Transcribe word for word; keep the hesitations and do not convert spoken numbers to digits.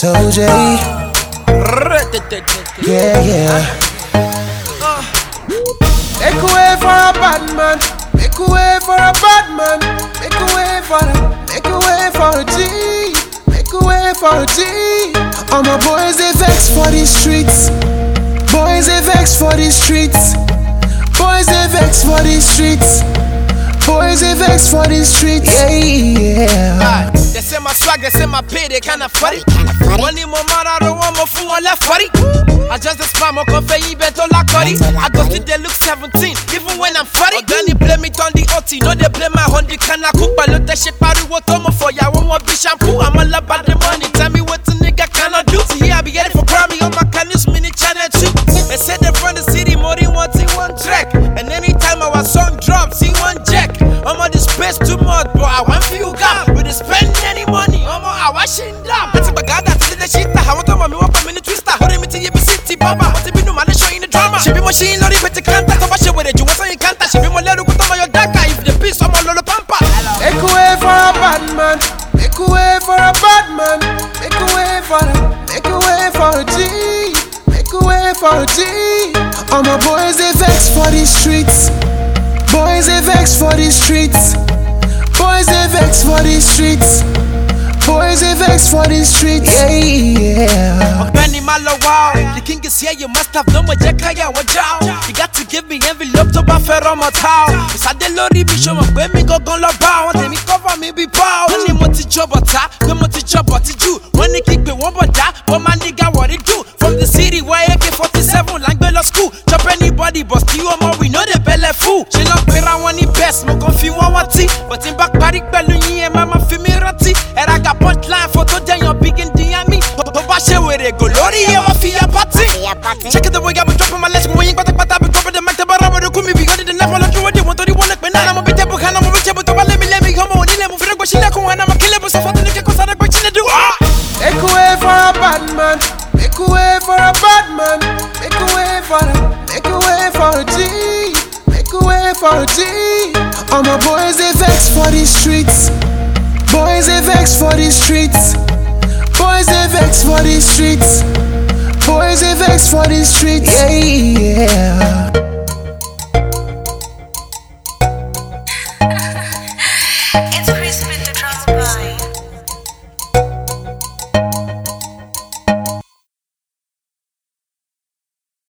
So J. Yeah, yeah. Make a way for a bad man. Make a way for a bad man. Make a way for a, make a way for a G. Make a way for a G. All my boys they vex for these streets. Boys they vex for these streets. Boys they vex for these streets. Boys they vex for these streets. Yeah, yeah. They say my swag, they say my pay, they kinda funny. Money more man, I don't want more fool on left funny. I just a spam, I convey you better like curry. I go to they look seventeen, even when I'm funny. Then they blame it on the O T, no they blame my honey. Can I cook by look that shit party? What I'm for ya? I want be shampoo. I'm all about the money. Tell me what the nigga cannot do. See here I be getting for Grammy on my Canis mini channel too. They said they from the city, more than one thing, one track. And anytime our song drops, see one jack. I'm on this space too much, but I want for you guys. We don't spend any money, I'm on our washing down. That's a bagada, to the shit. I want to mommy, one minute twister. Hold me to you, city, baba. To be no man, showing the drama. She be machine, lorry, but you can't talk about shit with it. You want to can't touch. She be my little good on your daka. If the piece, I'm a little pampa. Make a way for a bad man. Make a way for a bad man. Make a way for a, make a way for a G. Make a way for a G. All my boys they vex for these streets. Boys they vex for these streets. Boys they vex for these streets. Boys they vex for these streets. Yeah, yeah. Benny Malawa, the king is here. You must have known what Jakaya was down. You got to give me envelope to buffer on my town. It's a delori be show me when me go gon' love bound. Then me cover me be bound. When they want to job at when want to job what to do. When they kick me one but that, but my nigga what it do. From the city where A K forty-seven like Bella school. Chop anybody but you or more we know the belly fool. She love me around when he best, mo confuse one what tea. But in back body belly and mama feel me rati. And I got punchline photo then you're big in Diami. Don't bash it with it, go lorry, yeah, my feet party. Check it the way I be dropping my legs when you got the pata, be dropping the mic, the barra, the kumi, be got it, the level of you, what you want to do, one like me, I'm a bit able, I'm a bit able to let me, let me come on, let me feel like she like one, I'm a killer, but so far the nigga cause I don't go to do. Make a way for a bad man. Make a way for a bad man. Make a way for a, make a way for a G. Make a way for a G. All my boys they vex for these streets. Boys they vex for these streets. Boys they vex for these streets. Boys they vex for these streets. Yeah, yeah.